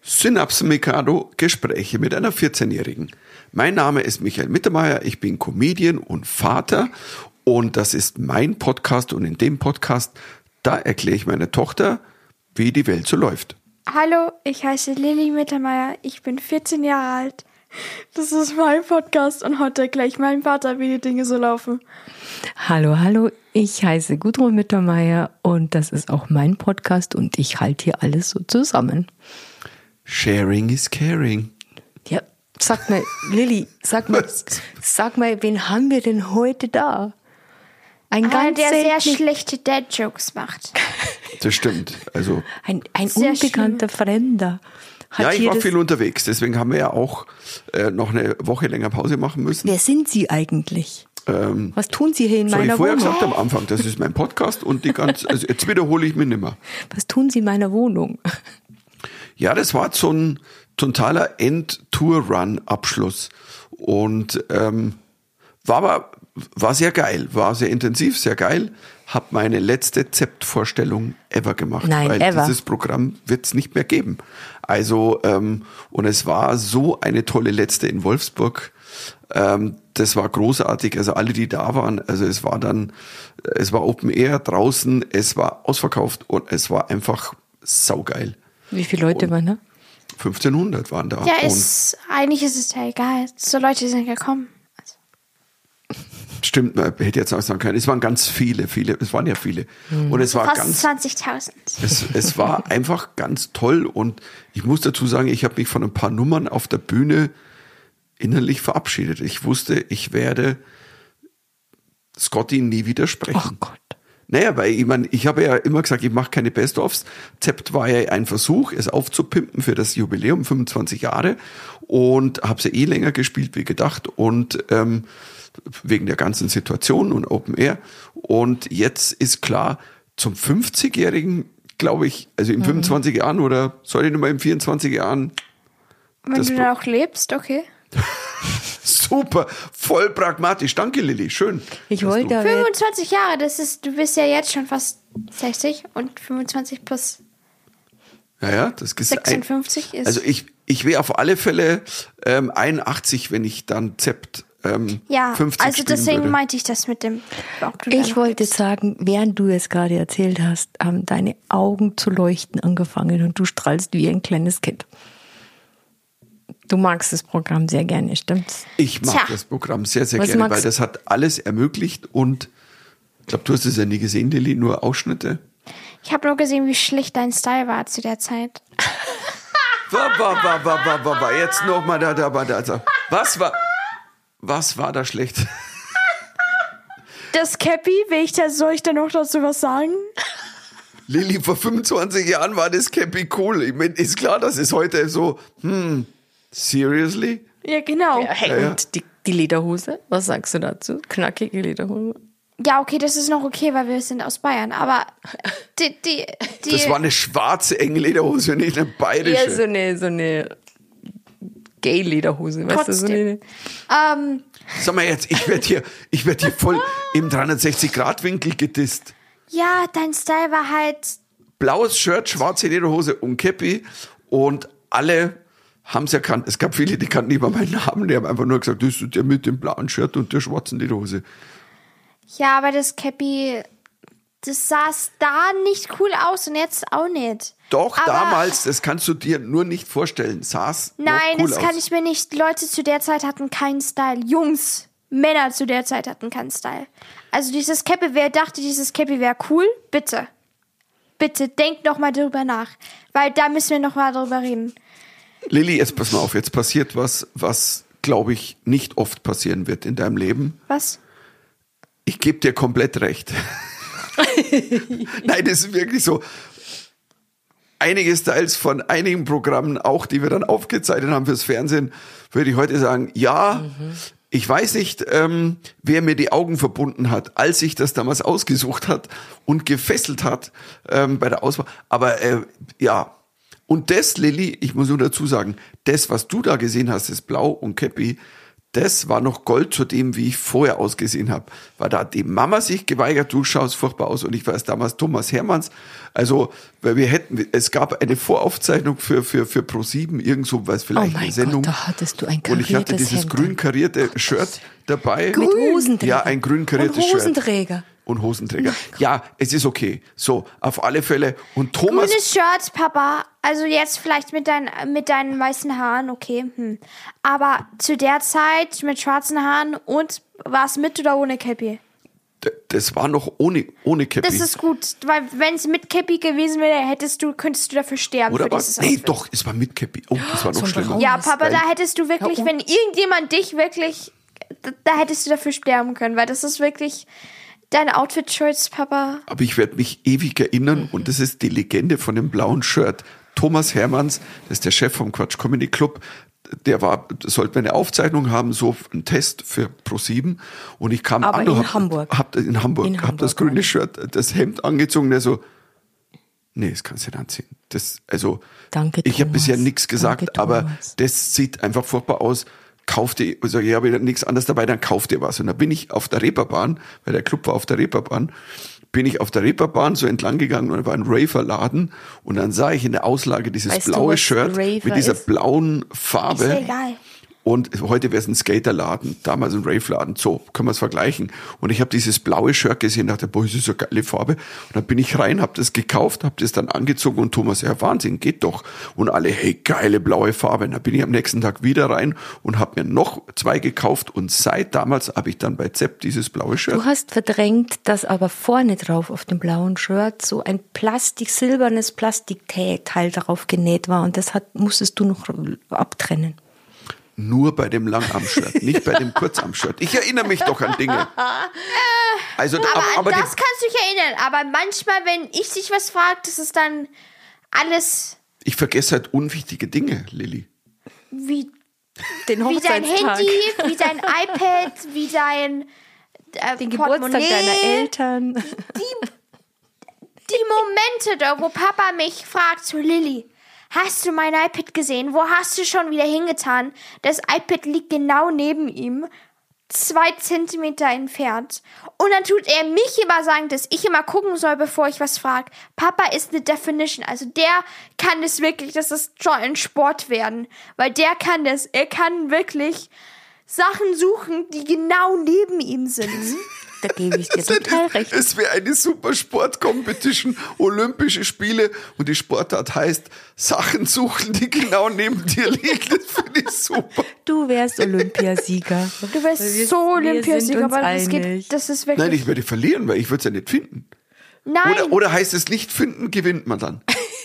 Synapsen Mikado, Gespräche mit einer 14-Jährigen. Mein Name ist Michael Mittermeier, ich bin Comedian und Vater und das ist mein Podcast und in dem Podcast, da erkläre ich meiner Tochter, wie die Welt so läuft. Hallo, ich heiße Lilly Mittermeier, ich bin 14 Jahre alt. Das ist mein Podcast und heute erkläre ich meinem Vater, wie die Dinge so laufen. Hallo, ich heiße Gudrun Mittermeier und das ist auch mein Podcast und ich halte hier alles so zusammen. Sharing is caring. Ja, sag mal, Lilly, sag mal, wen haben wir denn heute da? Einer, der sehr schlechte Dad-Jokes macht. Das stimmt. Also ein unbekannter Fremder. Ja, ich war viel unterwegs, deswegen haben wir ja auch noch eine Woche länger Pause machen müssen. Wer sind Sie eigentlich? Was tun Sie hier in meiner Wohnung? Ich vorher gesagt am Anfang, das ist mein Podcast und also jetzt wiederhole ich mich nicht mehr. Was tun Sie in meiner Wohnung? Ja, das war so ein totaler End-Tour-Run-Abschluss und war sehr geil, war sehr intensiv, sehr geil. Hab meine letzte Zept-Vorstellung ever gemacht, weil dieses Programm wird es nicht mehr geben. Also und es war so eine tolle letzte in Wolfsburg. Das war großartig. Also alle, die da waren, also es war Open Air draußen, es war ausverkauft und es war einfach saugeil. Wie viele Leute waren da? 1500 waren da. Ja, eigentlich ist es ja egal. So Leute sind gekommen. Stimmt, man hätte jetzt auch sagen können, es waren ganz viele, es waren ja viele. Und es war fast 20.000. Es war einfach ganz toll und ich muss dazu sagen, ich habe mich von ein paar Nummern auf der Bühne innerlich verabschiedet. Ich wusste, ich werde Scotty nie widersprechen. Oh Gott. Naja, weil ich habe ja immer gesagt, ich mache keine Best-ofs. Zept war ja ein Versuch, es aufzupimpen für das Jubiläum, 25 Jahre und habe sie länger gespielt wie gedacht und wegen der ganzen Situation und Open Air. Und jetzt ist klar, zum 50-Jährigen, glaube ich, also in 25 Jahren oder soll ich nochmal in 24 Jahren? Wenn du da auch lebst, okay. Super, voll pragmatisch. Danke, Lilly, schön. Ich wollte 25 Jahre, du bist ja jetzt schon fast 60 und 25 plus ja, das 56 ist. Also ich wäre auf alle Fälle 81, wenn ich dann Zept 50 also deswegen würde. meinte ich das mit dem. Ich wollte sagen, während du es gerade erzählt hast, haben deine Augen zu leuchten angefangen und du strahlst wie ein kleines Kind. Du magst das Programm sehr gerne, stimmt's? Ich mag das Programm sehr, sehr gerne, weil das hat alles ermöglicht und ich glaube, du hast es ja nie gesehen, Lilly, nur Ausschnitte. Ich habe nur gesehen, wie schlicht dein Style war zu der Zeit. Jetzt nochmal da. Was war da schlecht? Das Cappy, soll ich da noch dazu was sagen? Lilly, vor 25 Jahren war das Cappy cool. Ich meine, ist klar, das ist heute so, seriously? Ja, genau. Und die Lederhose, was sagst du dazu? Knackige Lederhose? Ja, okay, das ist noch okay, weil wir sind aus Bayern, aber die Das war eine schwarze, enge Lederhose, nicht eine bayerische. Ja, so eine Gay-Lederhose, weißt du? So eine. Sag mal jetzt, ich werd hier voll im 360-Grad-Winkel gedisst. Ja, dein Style war halt blaues Shirt, schwarze Lederhose und Cappy und alle haben es erkannt. Es gab viele, die kannten nicht mal meinen Namen, die haben einfach nur gesagt, das ist der mit dem blauen Shirt und der schwarzen Lederhose. Ja, aber das Cappy, das sah da nicht cool aus und jetzt auch nicht. Doch, aber damals, das kannst du dir nur nicht vorstellen, saß Nein, noch cool das kann aus. ich mir nicht. Leute zu der Zeit hatten keinen Style. Jungs, Männer zu der Zeit hatten keinen Style. Also dieses Cappy, wer dachte, dieses Cappy wäre cool, bitte. Bitte, denkt noch mal drüber nach. Weil da müssen wir noch mal drüber reden. Lilly, jetzt pass mal auf, jetzt passiert was glaube ich, nicht oft passieren wird in deinem Leben. Was? Ich gebe dir komplett recht. Nein, das ist wirklich so. Einige Styles von einigen Programmen, auch die wir dann aufgezeichnet haben fürs Fernsehen, würde ich heute sagen, ich weiß nicht, wer mir die Augen verbunden hat, als ich das damals ausgesucht hat und gefesselt hat bei der Auswahl. Aber und das, Lilly, ich muss nur dazu sagen, das, was du da gesehen hast, das Blau und Cappy, das war noch Gold zu dem, wie ich vorher ausgesehen habe. Weil da hat die Mama sich geweigert, du schaust furchtbar aus. Und ich weiß damals Thomas Hermanns. Also, weil es gab eine Voraufzeichnung für Pro7, irgend so was, vielleicht eine Sendung. Gott, da hattest du ein kariertes Und ich hatte dieses grün karierte Shirt dabei. Mit Hosenträger. Ja, ein grün kariertes Shirt. Hosenträger. Und Hosenträger. Ja, es ist okay. So, auf alle Fälle. Und Thomas. Grünes Shirt, Papa. Also jetzt vielleicht mit deinen weißen Haaren, okay. Aber zu der Zeit mit schwarzen Haaren und war es mit oder ohne Cappy? Das war noch ohne Cappy. Das ist gut, weil wenn es mit Cappy gewesen wäre, könntest du dafür sterben. Oder für was? Nee, doch, es war mit Cappy. Oh, das war noch schlimmer. Ja, Papa, da hättest du wirklich, wenn irgendjemand dich wirklich, da hättest du dafür sterben können, weil das ist wirklich dein Outfit-Choice, Papa. Aber ich werde mich ewig erinnern und das ist die Legende von dem blauen Shirt. Thomas Hermanns, das ist der Chef vom Quatsch Comedy Club, sollte eine Aufzeichnung haben, so ein Test für Pro7 und ich kam an und hab das grüne Shirt, das Hemd angezogen, der so, nee, das kannst du nicht anziehen. Danke, ich habe bisher nichts gesagt, Danke, aber das sieht einfach furchtbar aus. Ich habe nichts anderes dabei, dann kauf dir was. Und dann bin ich auf der Reeperbahn, weil der Club war auf der Reeperbahn, bin ich auf der Reeperbahn so entlang gegangen und da war ein Raver-Laden und dann sah ich in der Auslage dieses blaue Shirt mit dieser blauen Farbe. Ist egal. Und heute wäre es ein Skaterladen, damals ein Rave-Laden. So, können wir es vergleichen. Und ich habe dieses blaue Shirt gesehen, dachte, boah, das ist so eine geile Farbe. Und dann bin ich rein, habe das gekauft, habe das dann angezogen und Thomas, ja Wahnsinn, geht doch. Und alle, hey, geile blaue Farbe. Und dann bin ich am nächsten Tag wieder rein und habe mir noch 2 gekauft. Und seit damals habe ich dann bei Zepp dieses blaue Shirt. Du hast verdrängt, dass aber vorne drauf auf dem blauen Shirt so ein silbernes Plastikteil darauf genäht war. Und das musstest du noch abtrennen. Nur bei dem Langarm-Shirt, nicht bei dem Kurzarm-Shirt. Ich erinnere mich doch an Dinge. Also, aber das kannst du dich erinnern. Aber manchmal, wenn ich dich was frage, das ist dann alles... Ich vergesse halt unwichtige Dinge, Lilly. Wie dein Handy, wie dein iPad, wie dein den Geburtstag deiner Eltern. Die Momente da, wo Papa mich fragt, so Lilly, hast du mein iPad gesehen? Wo hast du schon wieder hingetan? Das iPad liegt genau neben ihm, 2 Zentimeter entfernt. Und dann tut er mich immer sagen, dass ich immer gucken soll, bevor ich was frage. Papa ist eine Definition. Also der kann es wirklich, das ist schon ein Sport werden. Weil der kann das. Er kann wirklich Sachen suchen, die genau neben ihm sind. Da gebe ich dir total recht. Es wäre eine super Sport-Competition, Olympische Spiele und die Sportart heißt Sachen suchen, die genau neben dir liegen. Das finde ich super. Du wärst Olympiasieger. Du wärst so Olympiasieger, aber das ist wirklich... Nein, ich werde verlieren, weil ich würde es ja nicht finden. Nein. Oder heißt es nicht finden, gewinnt man dann?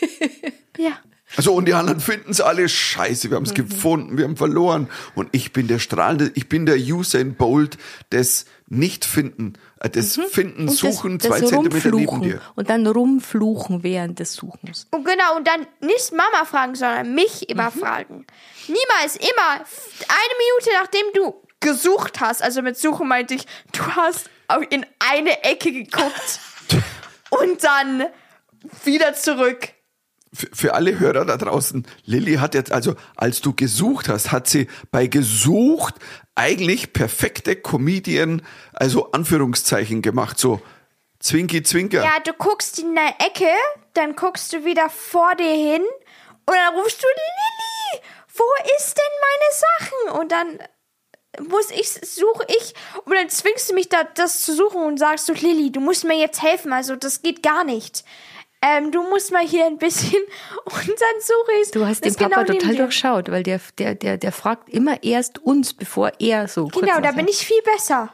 Ja. Also und die anderen finden es alle scheiße, wir haben es gefunden, wir haben verloren und ich bin der strahlende, ich bin der Usain Bolt des Nicht-Finden, des Finden, Suchen, 2 Zentimeter neben dir. Und dann rumfluchen während des Suchens. Und genau, und dann nicht Mama fragen, sondern mich immer fragen. Niemals, immer, 1 Minute nachdem du gesucht hast, also mit Suchen meinte ich, du hast in eine Ecke geguckt und dann wieder zurück. Für alle Hörer da draußen, Lilly hat jetzt, also als du gesucht hast, hat sie bei gesucht eigentlich perfekte Comedian, also Anführungszeichen gemacht, so Zwinki, Zwinker. Ja, du guckst in der Ecke, dann guckst du wieder vor dir hin und dann rufst du, Lilly, wo ist denn meine Sachen? Und dann suche ich und dann zwingst du mich das zu suchen und sagst du, Lilly, du musst mir jetzt helfen, also das geht gar nicht. Du musst mal hier ein bisschen und dann suche ich es. Du hast den Papa total durchschaut, weil der fragt immer erst uns, bevor er so kurz Genau, da bin ich viel besser.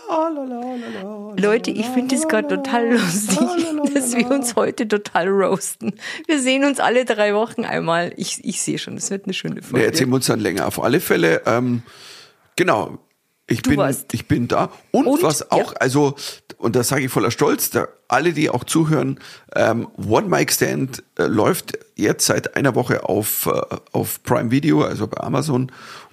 Leute, ich finde es gerade total lustig, dass wir uns heute total roasten. Wir sehen uns alle 3 Wochen einmal. Ich sehe schon, das wird eine schöne Folge. Jetzt sehen wir uns dann länger. Auf alle Fälle, genau. Ich bin da. Und was auch, ja. Also, und das sage ich voller Stolz, alle, die auch zuhören, One Mic Stand läuft jetzt seit einer Woche auf Prime Video, also bei Amazon.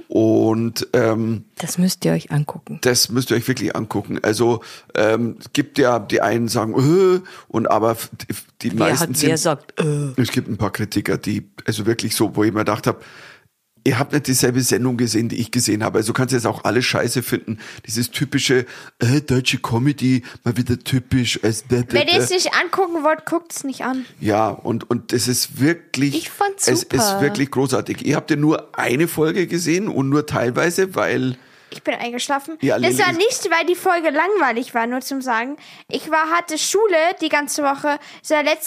Und das müsst ihr euch angucken. Das müsst ihr euch wirklich angucken. Also gibt ja, die einen sagen, und aber die meisten wer sagt, Es gibt ein paar Kritiker, die, also wirklich so, wo ich mir gedacht habe, ihr habt nicht dieselbe Sendung gesehen, die ich gesehen habe. Also du kannst jetzt auch alles scheiße finden. Dieses typische deutsche Comedy, mal wieder typisch. Wenn ihr es nicht angucken wollt, guckt es nicht an. Ja, und es ist wirklich, ich fand's super. Es ist wirklich großartig. Ihr habt ja nur eine Folge gesehen und nur teilweise, weil... Ich bin eingeschlafen. Ja, das war nicht, weil die Folge langweilig war, nur zum Sagen. Hatte Schule die ganze Woche. Es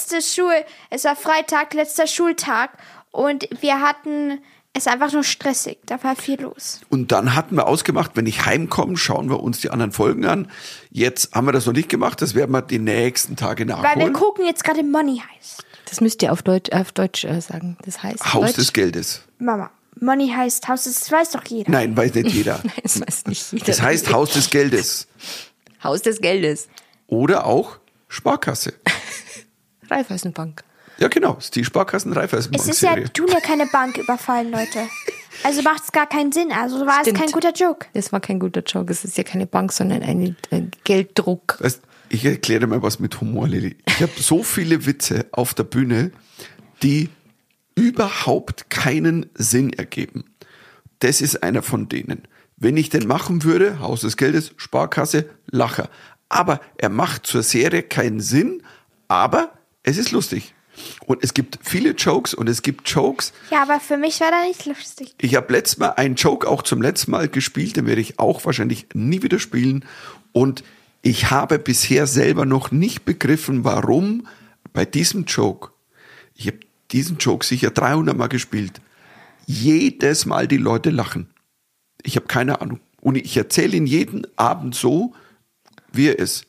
war Freitag, letzter Schultag. Und wir hatten es einfach nur stressig. Da war viel los. Und dann hatten wir ausgemacht, wenn ich heimkomme, schauen wir uns die anderen Folgen an. Jetzt haben wir das noch nicht gemacht. Das werden wir die nächsten Tage nachholen. Weil wir gucken jetzt gerade Money Heist. Das müsst ihr auf Deutsch sagen. Das heißt Haus des Geldes. Mama. Money heißt Haus, das weiß doch jeder. Nein, weiß nicht jeder. Nein, das weiß nicht jeder. Das heißt Haus des Geldes. Haus des Geldes. Oder auch Sparkasse. Raiffeisenbank. Ja, genau. Ist die Sparkassen-Raiffeisenbank. Es ist ja, tun ja keine Bank überfallen, Leute. Also macht es gar keinen Sinn. Also war es kein guter Joke. Das war kein guter Joke. Es ist ja keine Bank, sondern ein Gelddruck. Weißt, ich erkläre mal was mit Humor, Lilly. Ich habe so viele Witze auf der Bühne, die überhaupt keinen Sinn ergeben. Das ist einer von denen. Wenn ich den machen würde, Haus des Geldes, Sparkasse, Lacher. Aber er macht zur Serie keinen Sinn, aber es ist lustig. Und es gibt viele Jokes und es gibt Jokes. Ja, aber für mich war das nicht lustig. Ich habe letztes Mal einen Joke auch zum letzten Mal gespielt, den werde ich auch wahrscheinlich nie wieder spielen. Und ich habe bisher selber noch nicht begriffen, warum bei diesem Joke, ich habe diesen Joke sicher 300 Mal gespielt, jedes Mal die Leute lachen. Ich habe keine Ahnung. Und ich erzähle ihn jeden Abend so, wie er ist.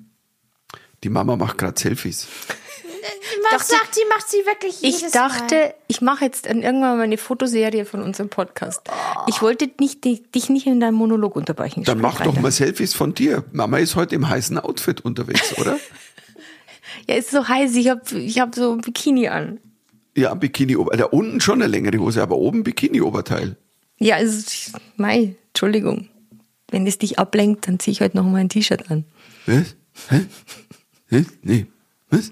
Die Mama macht gerade Selfies. Was sagt sie? Macht sie wirklich jedes Mal? Ich mache jetzt irgendwann mal eine Fotoserie von unserem Podcast. Ich wollte dich nicht in deinem Monolog unterbrechen. Dann mach doch mal Selfies von dir. Mama ist heute im heißen Outfit unterwegs, oder? Ja, es ist so heiß. Ich hab so ein Bikini an. Ja, Bikini-Oberteil. Da unten schon eine längere Hose, aber oben Bikini-Oberteil. Ja, Entschuldigung. Wenn es dich ablenkt, dann ziehe ich heute noch mal ein T-Shirt an. Was? Hä? Nee. Was?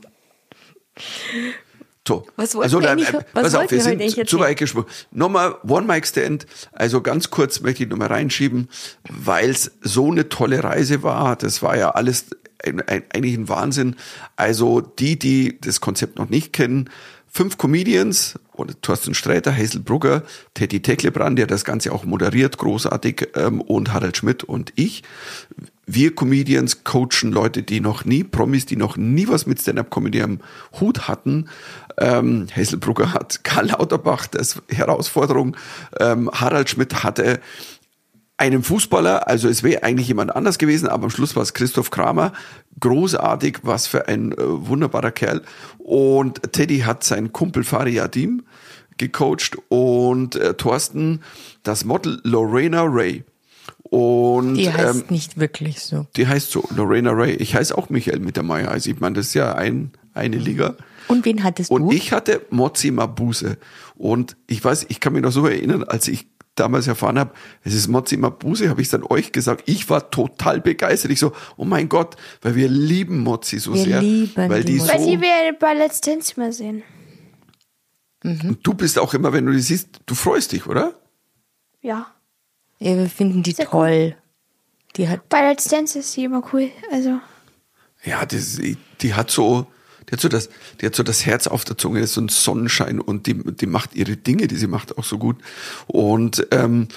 So. Pass auf, wir sind zu weit gesprungen. Nochmal One-Mic-Stand. Also ganz kurz möchte ich nochmal reinschieben, weil es so eine tolle Reise war. Das war ja alles eigentlich ein Wahnsinn. Also die das Konzept noch nicht kennen, 5 Comedians, oder Thorsten Sträter, Hazel Brugger, Teddy Tecklebrand, der das Ganze auch moderiert, großartig, und Harald Schmidt und ich. Wir Comedians coachen Leute, Promis, die noch nie was mit Stand-Up-Comedy am Hut hatten. Hazel Brugger hat Karl Lauterbach, das Herausforderung. Harald Schmidt hatte einen Fußballer, also es wäre eigentlich jemand anders gewesen, aber am Schluss war es Christoph Kramer. Großartig, was für ein wunderbarer Kerl. Und Teddy hat seinen Kumpel Fari Yadim gecoacht und Thorsten das Model Lorena Ray. Und, die heißt nicht wirklich so. Die heißt so, Lorena Ray. Ich heiße auch Michael Mittermeier. Also ich meine, das ist ja eine Liga. Und wen hattest du? Und ich hatte Mozzi Mabuse. Und ich kann mich noch so erinnern, als ich damals erfahren habe, es ist Mozzi Mabuse, habe ich dann euch gesagt. Ich war total begeistert. Ich so, oh mein Gott, weil wir lieben Mozzi so sehr. Weil die wir bei Let's Dance mal sehen. Und du bist auch immer, wenn du die siehst, du freust dich, oder? Ja. Ja, wir finden die sehr toll. Cool. Bei Let's Dance ist sie immer cool. Also. Ja, die hat so das Herz auf der Zunge, das ist so ein Sonnenschein und die macht ihre Dinge, die sie macht, auch so gut. Und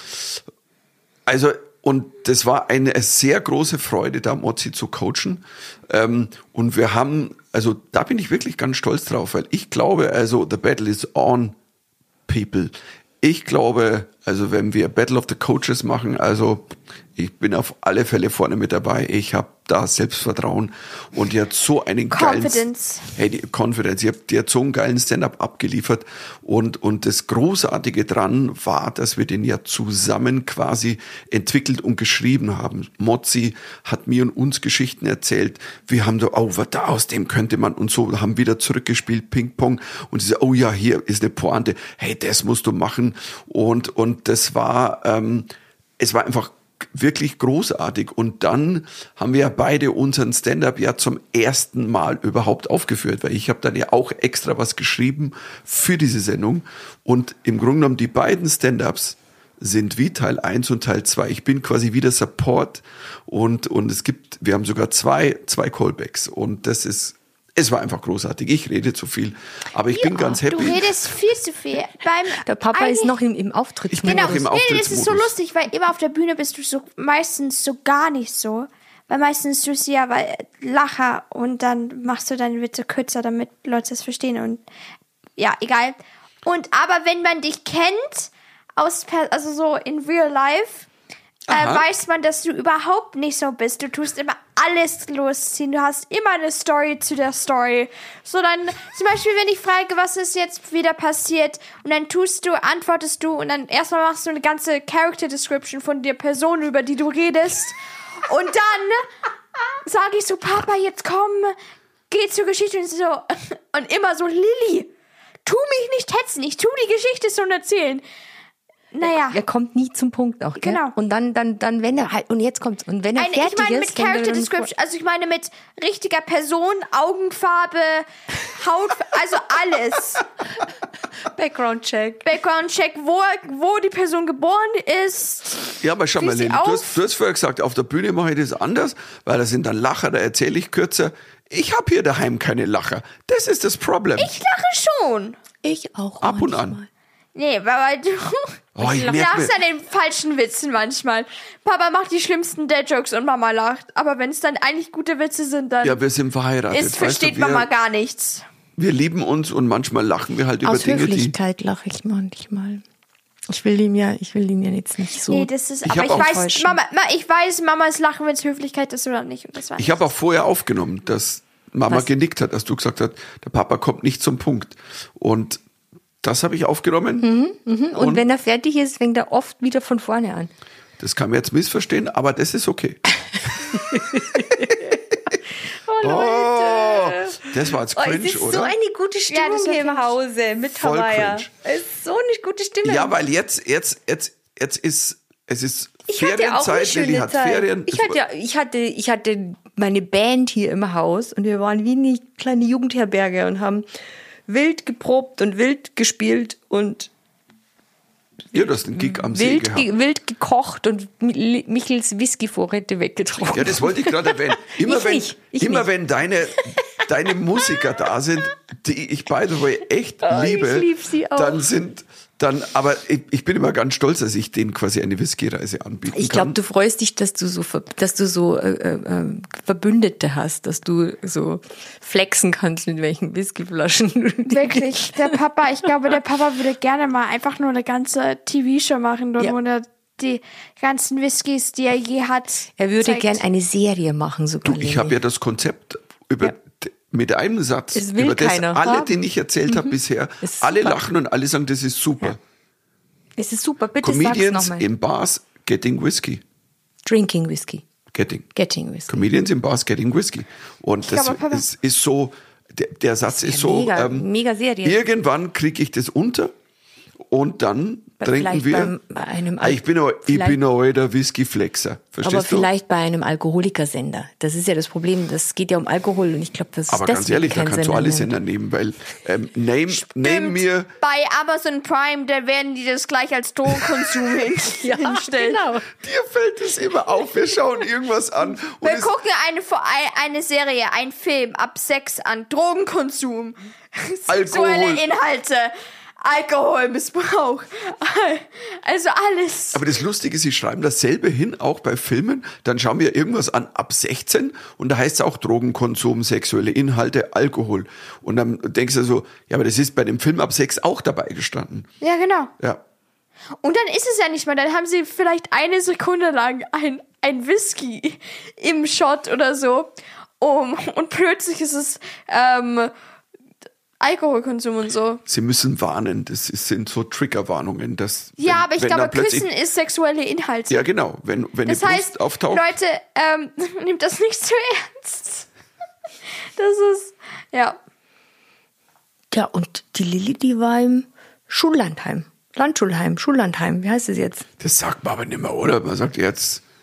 und das war eine sehr große Freude, da Mozzi zu coachen. Und wir haben, also da bin ich wirklich ganz stolz drauf, weil ich glaube, also the battle is on, people. Ich glaube, also wenn wir Battle of the Coaches machen, also ich bin auf alle Fälle vorne mit dabei. Ich habe da Selbstvertrauen und die hat so einen Confidence. Die hat so einen geilen Stand-up abgeliefert und das Großartige dran war, dass wir den ja zusammen quasi entwickelt und geschrieben haben. Mozzi hat mir und uns Geschichten erzählt. Wir haben so, aus dem könnte man und so, haben wieder zurückgespielt, Ping-Pong und sie so, oh ja, hier ist eine Pointe. Hey, das musst du machen und das war, es war einfach wirklich großartig. Und dann haben wir ja beide unseren Stand-up ja zum ersten Mal überhaupt aufgeführt, weil ich habe dann ja auch extra was geschrieben für diese Sendung. Und im Grunde genommen die beiden Stand-ups sind wie Teil 1 und Teil 2. Ich bin quasi wieder Support und wir haben sogar zwei Callbacks und es war einfach großartig. Ich rede zu viel, aber ich bin ganz happy. Du redest viel zu viel. Der Papa ist noch im Auftrittsmodus. Genau, noch im Auftrittsmodus. Das ist so lustig, weil immer auf der Bühne bist du so meistens so gar nicht so. Weil meistens tust du ja Lacher und dann machst du deine Witze kürzer, damit Leute das verstehen und ja, egal. Aber wenn man dich kennt, also so in real life, weiß man, dass du überhaupt nicht so bist. Du tust immer alles losziehen. Du hast immer eine Story zu der Story. So dann, zum Beispiel, wenn ich frage, was ist jetzt wieder passiert, und dann antwortest du, und dann erstmal machst du eine ganze Character Description von der Person, über die du redest. Und dann sage ich so, Papa, jetzt komm, geh zur Geschichte. Und immer so, Lilly, tu mich nicht hetzen. Ich tu die Geschichte so erzählen. Naja. Er kommt nie zum Punkt auch, gell? Genau. Und dann, wenn er halt, und jetzt kommt's. Und wenn er fertig ist. Ich meine mit Character Description, also ich meine mit richtiger Person, Augenfarbe, Haut, also alles. Background Check, wo die Person geboren ist. Ja, aber schau mal, Lilly, du hast vorher gesagt, auf der Bühne mache ich das anders, weil da sind dann Lacher, da erzähle ich kürzer. Ich habe hier daheim keine Lacher. Das ist das Problem. Ich lache schon. Ich auch ab und an. Nee, weil du lachst an den falschen Witzen manchmal. Papa macht die schlimmsten Dad-Jokes und Mama lacht. Aber wenn es dann eigentlich gute Witze sind, dann... Ja, wir sind verheiratet. Versteht Mama gar nichts. Wir lieben uns und manchmal lachen wir halt über Dinge, die... Aus Höflichkeit lache ich manchmal. Ich will ihn ja jetzt nicht so... Nee, das ist... Aber ich weiß, Mamas Lachen, wenn es Höflichkeit ist oder nicht. Und das ich habe auch vorher aufgenommen, dass Mama genickt hat, dass du gesagt hast, der Papa kommt nicht zum Punkt. Und... Das habe ich aufgenommen. Und wenn er fertig ist, fängt er oft wieder von vorne an. Das kann man jetzt missverstehen, aber das ist okay. Oh, Leute. Das war jetzt cringe, es ist oder? so eine gute Stimmung hier im Hause mit Hawaii. Es ist so eine gute Stimmung. Ja, weil jetzt ist Ferienzeit, Lilly hat Ferien. Ich hatte meine Band hier im Haus und wir waren wie eine kleine Jugendherberge und haben wild geprobt und wild gespielt und ja, du hast einen Gig am See gehabt. Wild gekocht und Michels Whisky-Vorräte weggetrunken. Ja, das wollte ich gerade erwähnen. Wenn deine Musiker da sind, die ich by the way echt liebe, ich lieb sie auch. Aber ich bin immer ganz stolz, dass ich denen quasi eine Whisky-Reise anbieten kann. Ich glaube, du freust dich, dass du so Verbündete hast, dass du so flexen kannst, mit welchen Whiskyflaschen. Wirklich, ich glaube, der Papa würde gerne mal einfach nur eine ganze TV-Show machen, wo er die ganzen Whiskys, die er je hat, er würde gerne eine Serie machen sogar. Ich habe ja das Konzept mit einem Satz, über das alle, den ich erzählt habe bisher, alle lachen und alle sagen, das ist super. Ja. Es ist super, bitte Comedians sag's nochmal. in Bars getting Whisky. Drinking Whisky. Getting Whisky. Comedians in Bars getting Whisky. Und das ist so, der Satz ist so, mega Serie. Irgendwann kriege ich das unter und dann trinken wir. Ich bin auch der Whisky-Flexer. Verstehst aber du? vielleicht bei einem Alkoholikersender. Das ist ja das Problem. Das geht ja um Alkohol und ich glaube, das ist aber ganz ehrlich, da kannst du alle Sender nehmen, weil name mir. Bei Amazon Prime, da werden die das gleich als Drogenkonsum hinstellen. Genau. Dir fällt es immer auf. Wir schauen irgendwas an. Wir gucken eine Serie, einen Film ab 6 an. Drogenkonsum. Sexuelle Inhalte. Alkoholmissbrauch, also alles. Aber das Lustige ist, sie schreiben dasselbe hin, auch bei Filmen. Dann schauen wir irgendwas an ab 16 und da heißt es auch Drogenkonsum, sexuelle Inhalte, Alkohol. Und dann denkst du so, ja, aber das ist bei dem Film ab 6 auch dabei gestanden. Ja, genau. Ja. Und dann ist es ja nicht mal, dann haben sie vielleicht eine Sekunde lang ein Whisky im Shot oder so und plötzlich ist es Alkoholkonsum und so. Sie müssen warnen, sind so Triggerwarnungen. Aber ich glaube, Küssen ist sexuelle Inhalte. Ja, genau. Wenn das heißt, auftaucht. Leute, nehmt das nicht zu ernst. Das ist, ja. Ja, und die Lilly, die war im Schullandheim. Schullandheim. Wie heißt es jetzt? Das sagt man aber nicht mehr, oder? Man sagt jetzt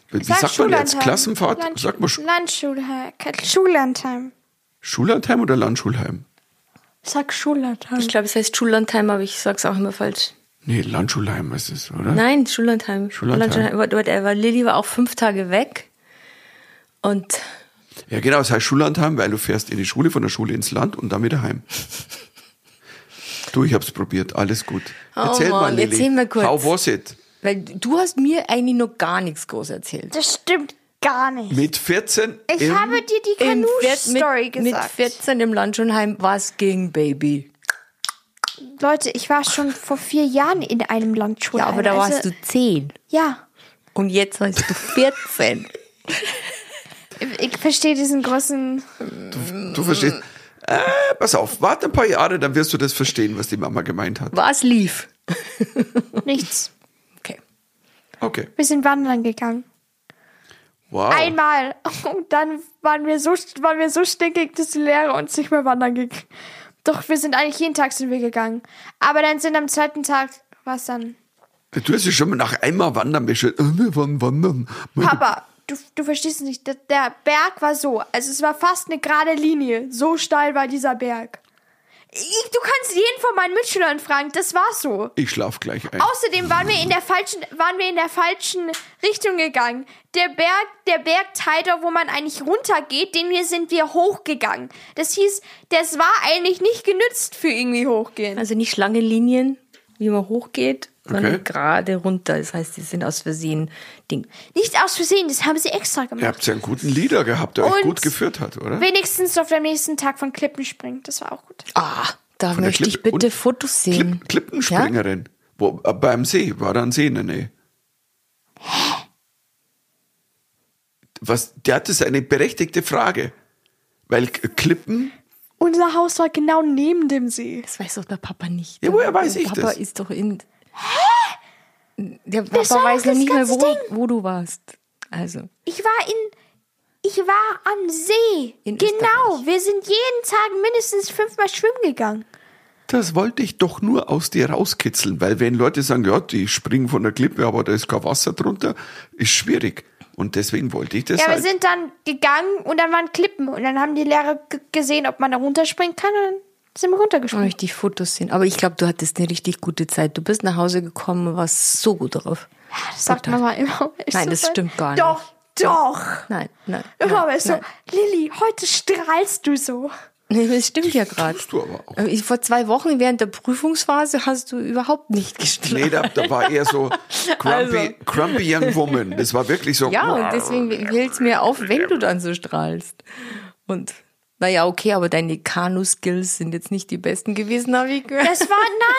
Wie sagt man jetzt? Klassenfahrt? Sag mal Schullandheim. Schullandheim oder Landschulheim? Sag Schullandheim. Ich glaube, es heißt Schullandheim, aber ich sag's auch immer falsch. Nee, Landschulheim ist es, oder? Nein, Schullandheim. Whatever. Lilly war auch 5 Tage weg. Und ja, genau, es heißt Schullandheim, weil du fährst in die Schule, von der Schule ins Land und dann wieder heim. Du, ich hab's probiert, alles gut. Erzähl mal, Lilly. Erzähl mal kurz. How was it? Weil du hast mir eigentlich noch gar nichts groß erzählt. Das stimmt gar nicht. Mit 14 Ich habe dir die Kanu-Story gesagt. Mit 14 im Landschulheim, was ging, Baby? Leute, ich war schon vor 4 Jahren in einem Landschulheim. Ja, aber da warst du 10. Ja. Und jetzt warst du 14. Ich verstehe diesen großen... Du verstehst... pass auf, warte ein paar Jahre, dann wirst du das verstehen, was die Mama gemeint hat. Was lief? Nichts. Okay. Wir sind wandern gegangen. Wow. Einmal. Und dann waren wir so stinkig, dass die Lehrer uns nicht mehr wandern ging. Doch, wir sind eigentlich jeden Tag sind wir gegangen. Aber dann sind am 2. Tag, was dann? Du hast ja schon mal nach einmal wandern beschwert. Wir wollen wandern. Papa, du verstehst es nicht. Der Berg war so. Also es war fast eine gerade Linie. So steil war dieser Berg. Du kannst jeden von meinen Mitschülern fragen, das war so. Ich schlaf gleich ein. Außerdem waren wir in der falschen Richtung gegangen. Der Bergteil, wo man eigentlich runtergeht, sind wir hochgegangen. Das hieß, das war eigentlich nicht genützt für irgendwie hochgehen. Also nicht Schlangenlinien, wie man hochgeht, sondern gerade runter. Das heißt, die sind aus Versehen Nicht aus Versehen, das haben sie extra gemacht. Ihr habt ja einen guten Leader gehabt, der euch gut geführt hat, oder? Wenigstens auf dem nächsten Tag von Klippen springen, das war auch gut. Da möchte ich bitte Fotos sehen. Klippenspringerin. Ja? Wo, beim See, war da ein See in der Nähe? Das ist eine berechtigte Frage. Weil Klippen... Unser Haus war genau neben dem See. Das weiß doch der Papa nicht. Ja, woher weiß ich das? Papa ist doch in... Der Papa weiß noch nicht mehr, wo du warst. Also. Ich war am See. Genau. Wir sind jeden Tag mindestens 5-mal schwimmen gegangen. Das wollte ich doch nur aus dir rauskitzeln, weil wenn Leute sagen, ja, die springen von der Klippe, aber da ist kein Wasser drunter, ist schwierig. Und deswegen wollte ich das wir sind dann gegangen und dann waren Klippen und dann haben die Lehrer gesehen, ob man da runterspringen kann und dann sind wir runtergesprungen. Ich möchte die Fotos sehen. Aber ich glaube, du hattest eine richtig gute Zeit. Du bist nach Hause gekommen und warst so gut drauf. Ja, das sagt Mama immer. Nein, das stimmt gar nicht. Doch. Nein. Mama ist so, Lilly, heute strahlst du so. Nee, das stimmt ja gerade. Du aber auch. Vor 2 Wochen während der Prüfungsphase hast du überhaupt nicht gestrahlt. Nee, da war eher so grumpy young woman. Das war wirklich so. Ja, und deswegen fällt es mir auf, wenn du dann so strahlst. Und naja, okay, aber deine Kanu-Skills sind jetzt nicht die besten gewesen, habe ich gehört. Das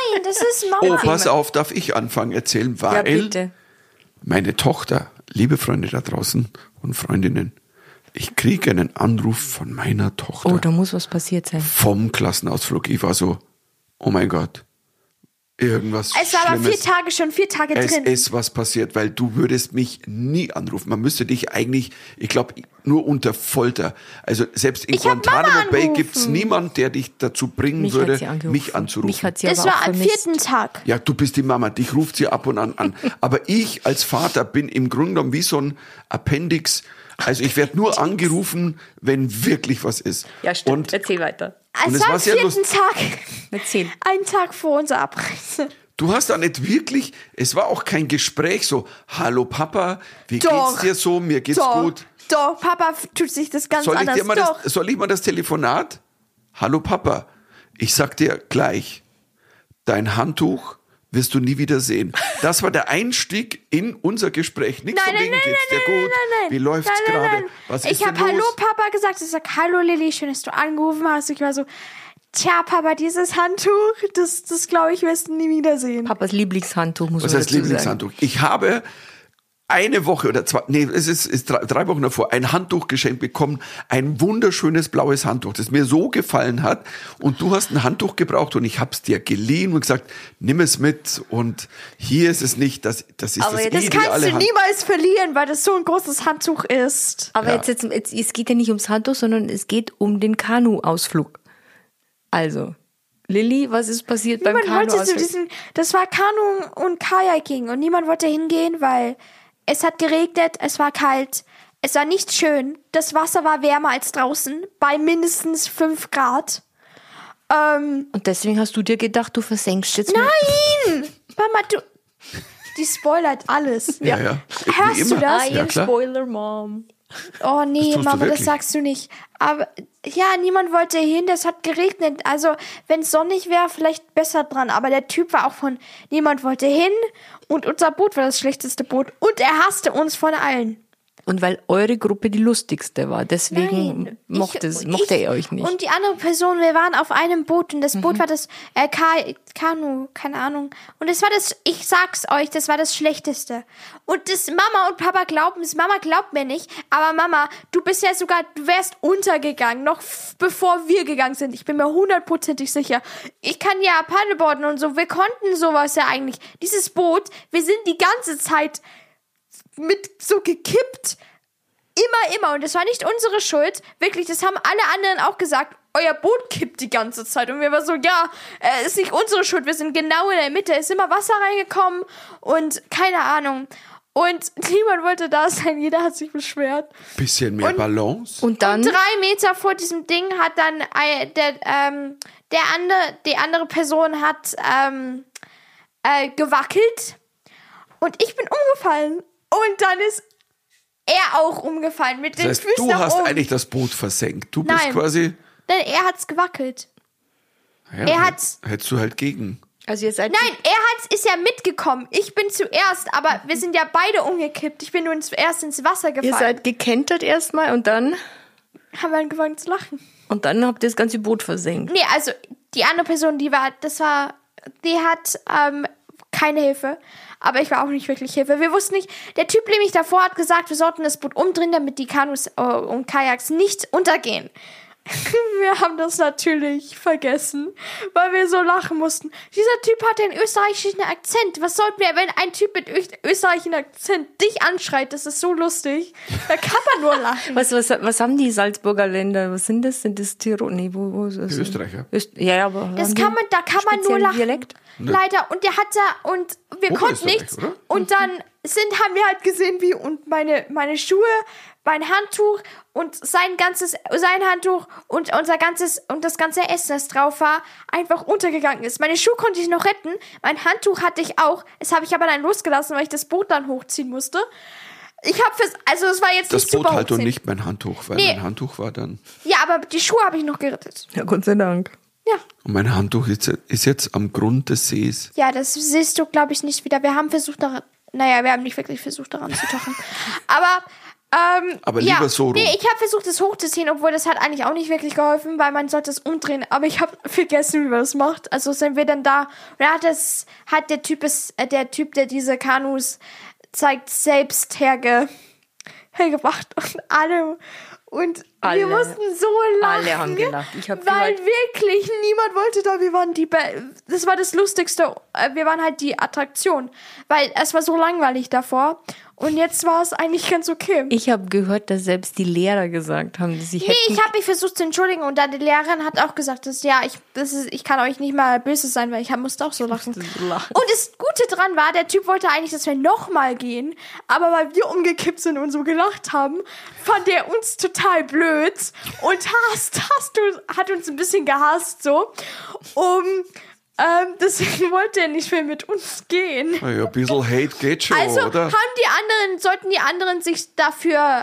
ist Mama. Oh, pass auf, darf ich anfangen erzählen? Weil bitte. Meine Tochter, liebe Freunde da draußen und Freundinnen, ich kriege einen Anruf von meiner Tochter. Oh, da muss was passiert sein. Vom Klassenausflug. Ich war so, oh mein Gott, irgendwas Es war aber 4 Tage drin. Es ist was passiert, weil du würdest mich nie anrufen. Man müsste dich eigentlich, ich glaube, nur unter Folter. Also selbst in Guantanamo Bay gibt es niemanden, der dich dazu bringen würde, mich anzurufen. Mich hat sie das aber war auch am vermisst. 4. Tag. Ja, du bist die Mama, dich ruft sie ab und an. Aber ich als Vater bin im Grunde genommen wie so ein Appendix. Also ich werde nur angerufen, wenn wirklich was ist. Ja, stimmt. Erzähl weiter. Es war am 4. Tag. Erzähl. Einen Tag vor unserer Abreise. Du hast da nicht wirklich, es war auch kein Gespräch so, hallo Papa, wie geht's dir so, mir geht's gut. Doch, Papa tut sich das ganz anders. Soll ich mal das Telefonat? Hallo Papa, ich sag dir gleich, dein Handtuch wirst du nie wieder sehen. Das war der Einstieg in unser Gespräch. Nichts von wegen, geht's dir gut? Wie läuft's gerade? Was ist Ich habe Hallo Papa gesagt. Ich sag, hallo Lilly, schön, dass du angerufen hast. Ich war so, tja Papa, dieses Handtuch, das glaube ich, wirst du nie wiedersehen. Papas Lieblingshandtuch, muss man dazu sagen. Was heißt Lieblingshandtuch? Ich habe eine Woche oder 2, es ist 3 Wochen davor, ein Handtuch geschenkt bekommen, ein wunderschönes blaues Handtuch, das mir so gefallen hat. Und du hast ein Handtuch gebraucht und ich habe es dir geliehen und gesagt, nimm es mit und hier ist es nicht, das ist das ideale das kannst du niemals verlieren, weil das so ein großes Handtuch ist. Aber jetzt, es geht ja nicht ums Handtuch, sondern es geht um den Kanu-Ausflug. Also, Lilly, was ist passiert beim Kanu-Ausflug? Das war Kanu und Kajaking und niemand wollte hingehen, weil es hat geregnet, es war kalt, es war nicht schön. Das Wasser war wärmer als draußen, bei mindestens 5 Grad. Und deswegen hast du dir gedacht, du versenkst jetzt Nein! Mama, die spoilert alles. Ja. Hörst du das? Ja, Spoiler, Mom. Oh nee, Mama, das sagst du nicht. Aber ja, niemand wollte hin, das hat geregnet. Also, wenn es sonnig wäre, vielleicht besser dran. Aber der Typ war auch niemand wollte hin und unser Boot war das schlechteste Boot. Und er hasste uns von allen. Und weil eure Gruppe die lustigste war, deswegen mochte er euch nicht. Und die andere Person, wir waren auf einem Boot und das Boot war das Kanu, keine Ahnung. Und das war ich sag's euch, das war das Schlechteste. Und das Mama und Papa glauben es, Mama glaubt mir nicht, aber Mama, du wärst untergegangen, noch bevor wir gegangen sind. Ich bin mir 100%ig sicher. Ich kann ja Paddleboarden und so, wir konnten sowas ja eigentlich. Dieses Boot, wir sind die ganze Zeit mit so gekippt. Immer. Und das war nicht unsere Schuld. Wirklich, das haben alle anderen auch gesagt. Euer Boot kippt die ganze Zeit. Und wir waren so, ist nicht unsere Schuld. Wir sind genau in der Mitte. Es ist immer Wasser reingekommen. Und keine Ahnung. Und niemand wollte da sein. Jeder hat sich beschwert. Bisschen mehr Balance. Und dann? Und 3 Meter vor diesem Ding hat dann die andere Person hat gewackelt. Und ich bin umgefallen. Und dann ist er auch umgefallen mit den Füßen du hast oben. eigentlich das Boot versenkt. Du bist quasi... Nein, er hat's gewackelt. Ja, hättest du halt gegen. Also ihr seid Nein, ist ja mitgekommen. Ich bin zuerst, aber wir sind ja beide umgekippt. Ich bin nur zuerst ins Wasser gefallen. Ihr seid gekentert erstmal und dann... Haben wir angefangen zu lachen. Und dann habt ihr das ganze Boot versenkt. Nee, also die andere Person, die hat keine Hilfe. Aber ich war auch nicht wirklich Hilfe. Wir wussten nicht, der Typ nämlich davor hat gesagt, wir sollten das Boot umdrehen, damit die Kanus und Kajaks nicht untergehen. Wir haben das natürlich vergessen, weil wir so lachen mussten. Dieser Typ hat einen österreichischen Akzent. Was sollten wir, wenn ein Typ mit österreichischen Akzent dich anschreit? Das ist so lustig. Da kann man nur lachen. Was haben die Salzburger Länder? Was sind das? Sind das Tirol? Nee, wo ist das? Die Österreicher. Ja, aber da kann man nur lachen. Dialekt? Leider. Und der hat da, und wir konnten nichts. Oder? Und dann haben wir halt gesehen, wie und meine Schuhe, mein Handtuch und sein Handtuch und das ganze Essen, das drauf war, einfach untergegangen ist. Meine Schuhe konnte ich noch retten, mein Handtuch hatte ich auch, das habe ich aber dann losgelassen, weil ich das Boot dann hochziehen musste. Es war jetzt das nicht super Boot halt und hochziehen. nicht mein Handtuch, weil mein Handtuch war dann... Ja, aber die Schuhe habe ich noch gerettet. Ja, Gott sei Dank. Ja. Und mein Handtuch ist jetzt am Grund des Sees. Ja, das siehst du, glaube ich, nicht wieder. Wir haben nicht wirklich versucht, daran zu tauchen. Aber lieber so rum. Nee, ich habe versucht, es hochzuziehen, obwohl das hat eigentlich auch nicht wirklich geholfen, weil man sollte es umdrehen. Aber ich habe vergessen, wie man das macht. Also sind wir dann da. Und der Typ, der diese Kanus zeigt, selbst hergebracht. Und wir mussten so lachen. Alle haben gelacht. Weil wirklich niemand wollte da. Das war das Lustigste. Wir waren halt die Attraktion. Weil es war so langweilig davor. Und jetzt war es eigentlich ganz okay. Ich habe gehört, dass selbst die Lehrer gesagt haben, dass ich habe mich versucht zu entschuldigen. Und dann die Lehrerin hat auch gesagt, dass ich kann euch nicht mal böse sein, weil ich musste auch so lachen. Und das Gute dran war, der Typ wollte eigentlich, dass wir nochmal gehen. Aber weil wir umgekippt sind und so gelacht haben, fand er uns total blöd. Und hat uns ein bisschen gehasst, so. Deswegen wollte er nicht mehr mit uns gehen. Ja, ein bisschen Hate geht schon, also oder? Sollten die anderen sich dafür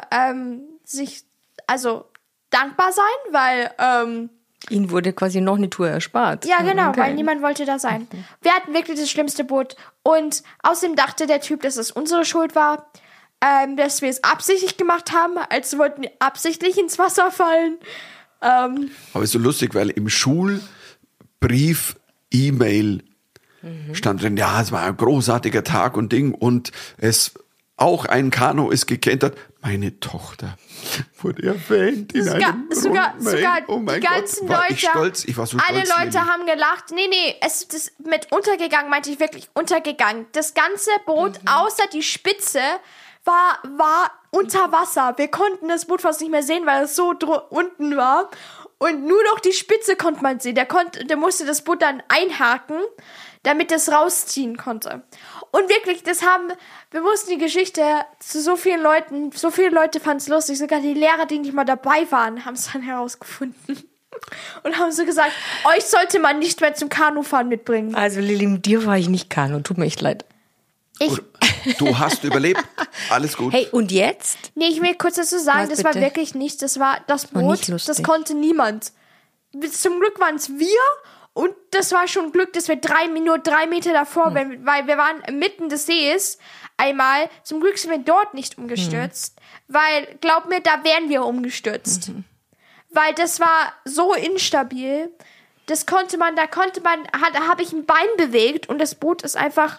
dankbar sein, weil ihnen wurde quasi noch eine Tour erspart. Ja, genau, okay. weil niemand wollte da sein. Wir hatten wirklich das schlimmste Boot und außerdem dachte der Typ, dass es unsere Schuld war, dass wir es absichtlich gemacht haben, als wollten wir absichtlich ins Wasser fallen. Aber ist so lustig, weil im Schulbrief E-Mail stand drin, ja, es war ein großartiger Tag und Ding und auch ein Kanu ist gekentert. Meine Tochter wurde erwähnt in einem sogar oh mein die ganzen Gott, war Leute, ich stolz. Ich war so stolz. Alle Leute haben gelacht. Nee, es ist mit untergegangen, meinte ich wirklich untergegangen. Das ganze Boot, außer die Spitze, war unter Wasser. Wir konnten das Boot fast nicht mehr sehen, weil es so unten war. Und nur noch die Spitze konnte man sehen. Der musste das Boot dann einhaken. damit das rausziehen konnte. Und wirklich, wir mussten die Geschichte zu so viele Leute fanden es lustig, sogar die Lehrer, die nicht mal dabei waren, haben es dann herausgefunden. Und haben so gesagt, euch sollte man nicht mehr zum Kanufahren mitbringen. Also Lilly, mit dir war ich nicht Kanu, tut mir echt leid. Du hast überlebt, alles gut. Hey, und jetzt? Nee, ich will kurz dazu sagen, das war wirklich nichts, das war das Boot, das konnte niemand. Zum Glück waren es wir und das war schon Glück, dass wir 3 Meter davor waren, weil wir waren mitten des Sees einmal. Zum Glück sind wir dort nicht umgestürzt, weil, glaub mir, da wären wir umgestürzt. Weil das war so instabil, da habe ich ein Bein bewegt und das Boot ist einfach,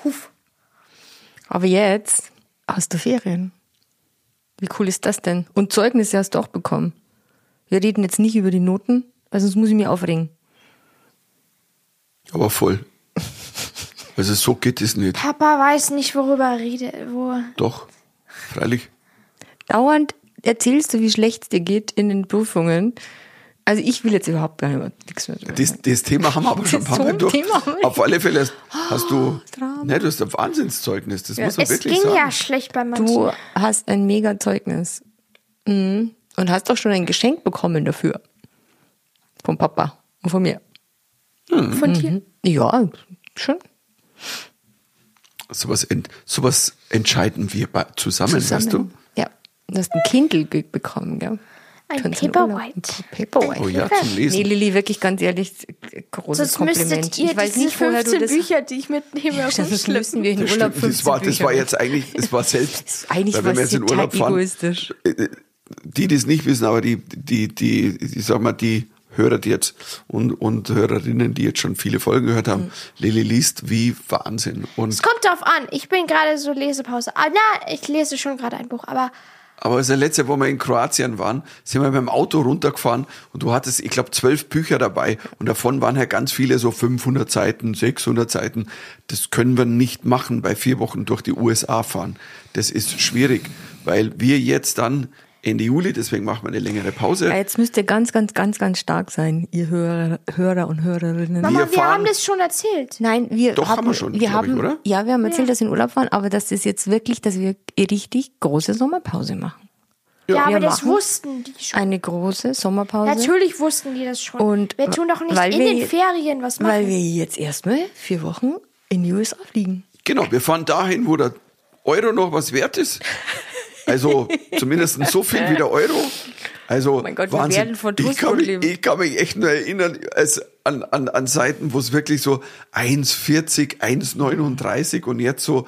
Aber jetzt hast du Ferien. Wie cool ist das denn? Und Zeugnisse hast du auch bekommen. Wir reden jetzt nicht über die Noten, weil sonst muss ich mich aufregen. Aber voll. Also so geht es nicht. Papa weiß nicht, worüber er redet. Doch, freilich. Dauernd erzählst du, wie schlecht es dir geht in den Prüfungen. Also ich will jetzt überhaupt gar nichts mehr sagen. Das Thema haben wir aber schon ein paar Mal durch. Auf alle Fälle hast du ein Wahnsinnszeugnis. Das muss man wirklich sagen. Es ging ja schlecht bei manchen. Du hast ein Mega-Zeugnis. Und hast doch schon ein Geschenk bekommen dafür. Vom Papa und von mir. Von dir? Ja, schon. Sowas entscheiden wir zusammen, weißt du? Ja, du hast ein Kindle bekommen, gell? Ein Paperwhite. Oh ja, zum Lesen. Nee, Lilly, wirklich ganz ehrlich, großes Kompliment. Ich weiß nicht, woher du das... Bücher, die ich mitnehme, das müssen wir in den Urlaub 15 das war jetzt eigentlich, es war selbst, eigentlich weil wenn wir jetzt in Urlaub fahren, egoistisch. Die es nicht wissen, aber die Hörer, die jetzt und Hörerinnen, die jetzt schon viele Folgen gehört haben, Lilly liest wie Wahnsinn. Und es kommt darauf an, ich bin gerade so Lesepause. Ich lese schon gerade ein Buch, aber das letzte, wo wir in Kroatien waren, sind wir mit dem Auto runtergefahren und du hattest, ich glaube, 12 Bücher dabei und davon waren ja ganz viele so 500 Seiten, 600 Seiten. Das können wir nicht machen, bei 4 Wochen durch die USA fahren. Das ist schwierig, weil wir jetzt dann Ende Juli, deswegen machen wir eine längere Pause. Ja, jetzt müsst ihr ganz, ganz, ganz, ganz stark sein, ihr Hörer und Hörerinnen. Mama, wir haben das schon erzählt. Nein, haben wir schon, oder? Ja, wir haben erzählt, dass wir in Urlaub fahren, aber das ist jetzt wirklich, dass wir richtig große Sommerpause machen. Ja, aber das wussten die schon. Eine große Sommerpause. Natürlich wussten die das schon. Und wir tun doch nicht in den Ferien was machen. Weil wir jetzt erstmal 4 Wochen in die USA fliegen. Genau, wir fahren dahin, wo der Euro noch was wert ist. Also zumindest so viel wie der Euro. Also oh mein Gott, Wahnsinn. Wir werden von leben. Ich kann mich echt nur erinnern an Seiten, wo es wirklich so 1,40, 1,39 und jetzt so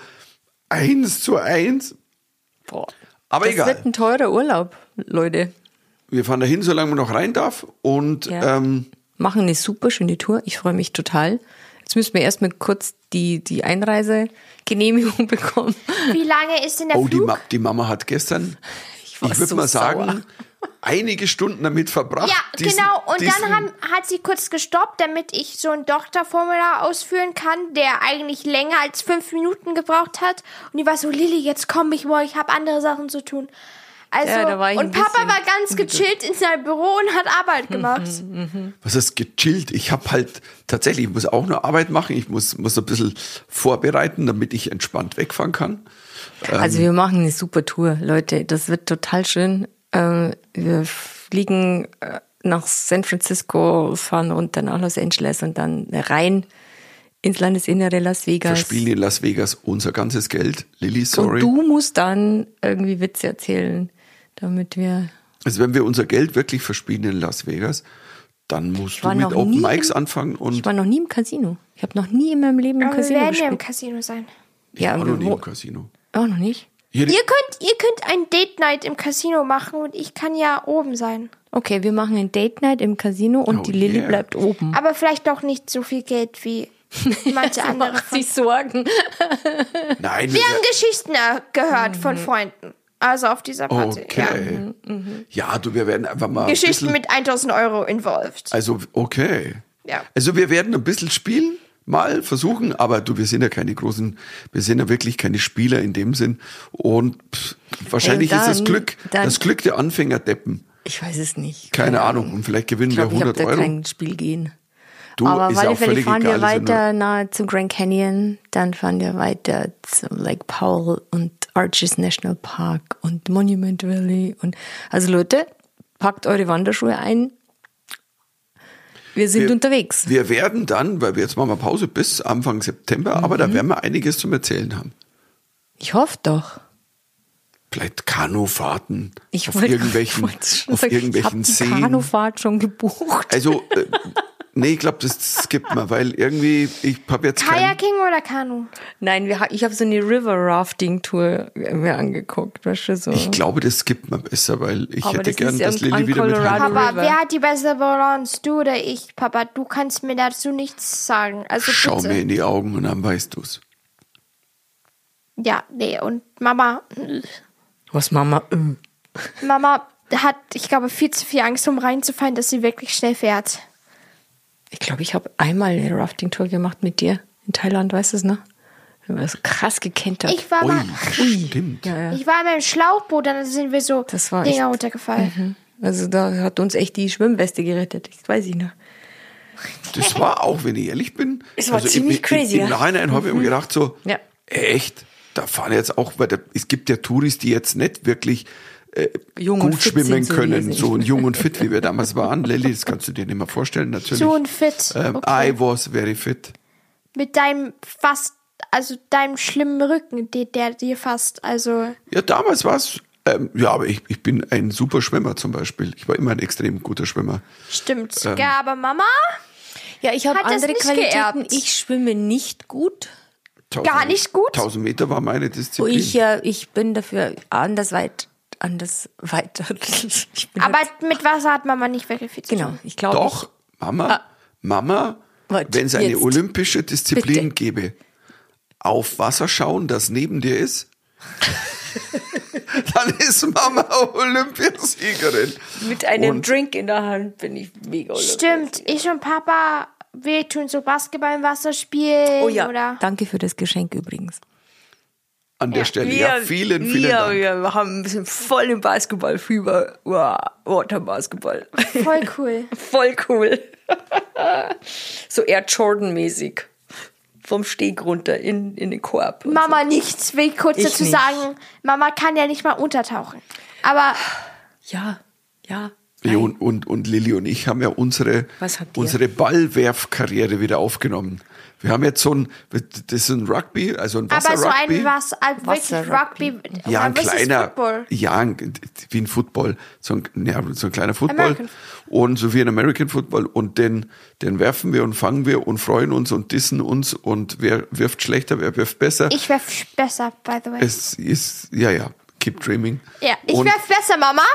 1:1. Boah. Aber das egal. Das wird ein teurer Urlaub, Leute. Wir fahren dahin, solange man noch rein darf und machen eine super schöne Tour. Ich freue mich total. Jetzt müssen wir erstmal kurz die Einreisegenehmigung bekommen. Wie lange ist denn der Flug? Die Mama hat gestern, ich würde mal sagen, einige Stunden damit verbracht. Ja, genau. Und dann hat sie kurz gestoppt, damit ich so ein Doktorformular ausfüllen kann, der eigentlich länger als 5 Minuten gebraucht hat. Und die war so, Lilly, jetzt komm ich mal, ich habe andere Sachen zu tun. Also, und Papa war ganz gechillt in seinem Büro und hat Arbeit gemacht. Was heißt gechillt? Ich habe halt tatsächlich, ich muss auch noch Arbeit machen. Ich muss ein bisschen vorbereiten, damit ich entspannt wegfahren kann. Also wir machen eine super Tour, Leute. Das wird total schön. Wir fliegen nach San Francisco, fahren runter nach Los Angeles und dann rein ins Landesinnere Las Vegas. Verspielen in Las Vegas unser ganzes Geld. Lilly, sorry. Und du musst dann irgendwie Witze erzählen, damit wir... Also wenn wir unser Geld wirklich verspielen in Las Vegas, dann musst du mit Open Mics anfangen. Und ich war noch nie im Casino. Ich habe noch nie in meinem Leben im Casino gespielt. Wir werden ja im Casino sein. Ich war noch nie im Casino. Auch noch nicht? Ihr könnt ein Date Night im Casino machen und ich kann ja oben sein. Okay, wir machen ein Date Night im Casino und die Lilly bleibt oben. Aber vielleicht doch nicht so viel Geld wie manche andere. Macht sich Sorgen. Nein. Wir haben Geschichten gehört von Freunden. Also auf dieser Party. Okay. Ja, wir werden einfach mal Geschichten mit 1.000 Euro involved. Also, okay. Ja. Also wir werden ein bisschen spielen. Mal versuchen, aber wir sind ja wir sind ja wirklich keine Spieler in dem Sinn. Und wahrscheinlich ist das Glück der Anfängerdeppen. Ich weiß es nicht. Keine Ahnung. Und vielleicht gewinnen wir 100 Euro. Ich habe da Euro. kein Spiel gehen. Aber auf alle Fälle fahren wir weiter nahe zum Grand Canyon, dann fahren wir weiter zum Lake Powell und Arches National Park und Monument Valley. Und also Leute, packt eure Wanderschuhe ein. Wir sind unterwegs. Wir werden dann, weil wir jetzt machen wir Pause bis Anfang September, aber da werden wir einiges zum Erzählen haben. Ich hoffe doch. Vielleicht Kanufahrten auf irgendwelchen Seen. Ich habe die Kanufahrt schon gebucht. Also, nee, ich glaube, das skippt man, weil irgendwie, ich habe jetzt Kajaking oder Kanu? Nein, ich habe so eine River-Rafting-Tour mir angeguckt. Weißt du, so. Ich glaube, das skippt man besser, weil ich hätte gern, dass Lilly wieder mit Papa, wer hat die bessere Balance, du oder ich? Papa, du kannst mir dazu nichts sagen. Also schau bitte. mir in die Augen und dann weißt du's. Ja, nee, und Mama... Was Mama? Mama hat, ich glaube, viel zu viel Angst, um reinzufallen, dass sie wirklich schnell fährt. Ich glaube, ich habe einmal eine Rafting-Tour gemacht mit dir in Thailand, weißt du es noch? Wir haben so krass gekentert. Ich war mal, stimmt. Ja. Ich war mal im Schlauchboot, dann sind wir so Dinger runtergefallen. Also da hat uns echt die Schwimmweste gerettet, das weiß ich noch. Das war auch, wenn ich ehrlich bin, es war ziemlich crazy. Im Nachhinein habe ich mir gedacht so, echt, da fahren jetzt auch, weil es gibt ja Touris, die jetzt nicht wirklich gut schwimmen können, so jung und fit, wie wir damals waren. Lilly, das kannst du dir nicht mehr vorstellen, natürlich. So und fit. Okay. I was very fit. Mit deinem deinem schlimmen Rücken, der dir fast, also... Ja, damals war es, aber ich bin ein super Schwimmer zum Beispiel. Ich war immer ein extrem guter Schwimmer. Stimmt. Ja, aber Mama? Ja, ich habe andere Qualitäten. Geerbt. Ich schwimme nicht gut. Gar nicht gut? 1000 Meter war meine Disziplin. Ich bin dafür anders weiter. Aber mit Wasser hat Mama nicht wirklich viel zu tun. Genau, ich glaube. Doch, Mama, wenn es eine olympische Disziplin gäbe, auf Wasser schauen, das neben dir ist, dann ist Mama Olympiasiegerin. Mit einem Drink in der Hand bin ich mega Olympiasiegerin. Stimmt, ich und Papa, wir tun so Basketball im Wasser spielen. Oh ja, oder? Danke für das Geschenk übrigens. An der Stelle, vielen Dank. Wir sind voll im Basketballfieber. Wow, Waterbasketball. Voll cool. Voll cool. So Air Jordan-mäßig. Vom Steg runter in den Korb. Mama so. Nichts, will ich kurz dazu sagen. Mama kann ja nicht mal untertauchen. Aber... Ja. Und Lilly und ich haben ja unsere Ballwerfkarriere wieder aufgenommen. Wir haben jetzt das ist ein Rugby, also ein Wasser-Rugby. Aber so ein wirklich Rugby. Ja, ein kleiner, wie ein Football, so ein kleiner Football und so wie ein American Football und den werfen wir und fangen wir und freuen uns und dissen uns und wer wirft schlechter, wer wirft besser. Ich werf besser, by the way. Es ist, keep dreaming. Ja, ich werf besser, Mama.